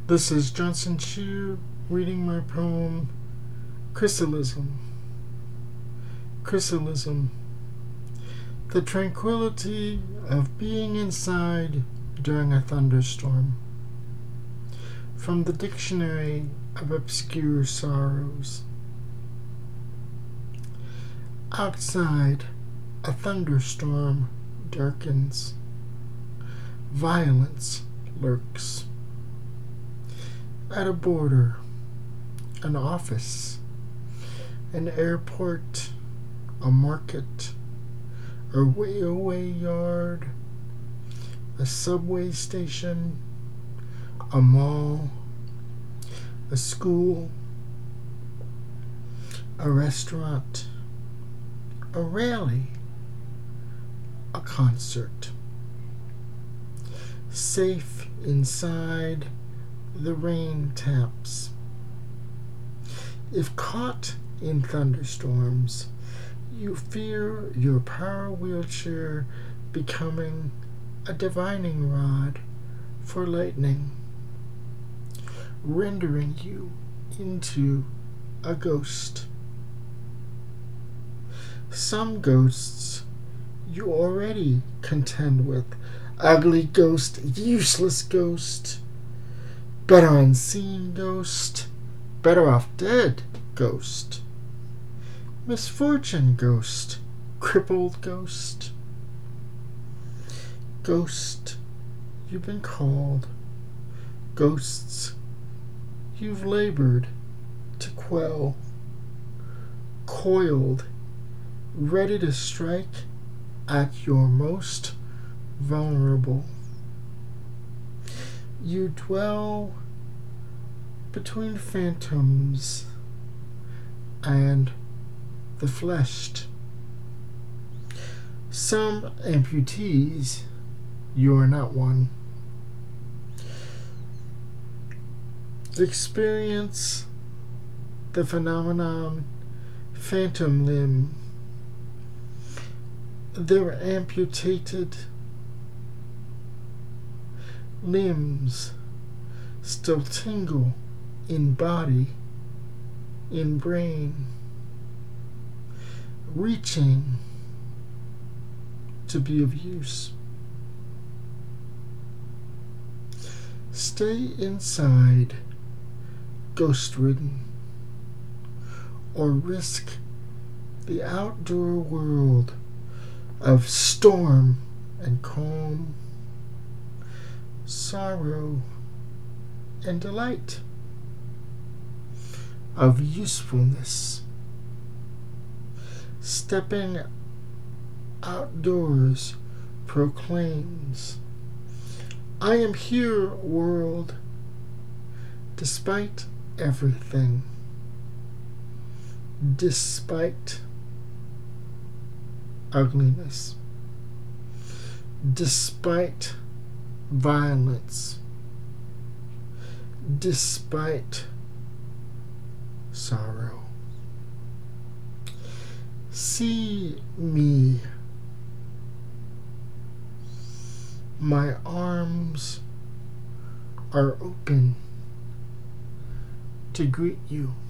This is Johnson Chu reading my poem, Chrysalism. Chrysalism. The tranquility of being inside during a thunderstorm. From the Dictionary of Obscure Sorrows. Outside, a thunderstorm darkens. Violence lurks. At a border, an office, an airport, a market, a railway yard, a subway station, a mall, a school, a restaurant, a rally, a concert. Safe inside, the rain taps. If caught in thunderstorms, you fear your power wheelchair becoming a divining rod for lightning, rendering you into a ghost. Some ghosts you already contend with. Ugly ghost, useless ghost, better unseen ghost, better off dead ghost, misfortune ghost, crippled ghost. Ghost, you've been called. Ghosts, you've labored to quell. Coiled, ready to strike at your most vulnerable. You dwell between phantoms and the fleshed. Some amputees, you are not one. Experience the phenomenon phantom limb. They're amputated limbs still tingle in body, in brain, reaching to be of use. Stay inside, ghost-ridden, or risk the outdoor world of storm and calm, sorrow and delight, of usefulness. Stepping outdoors proclaims, I am here, world, despite everything, despite ugliness, despite violence, despite sorrow. See me. My arms are open to greet you.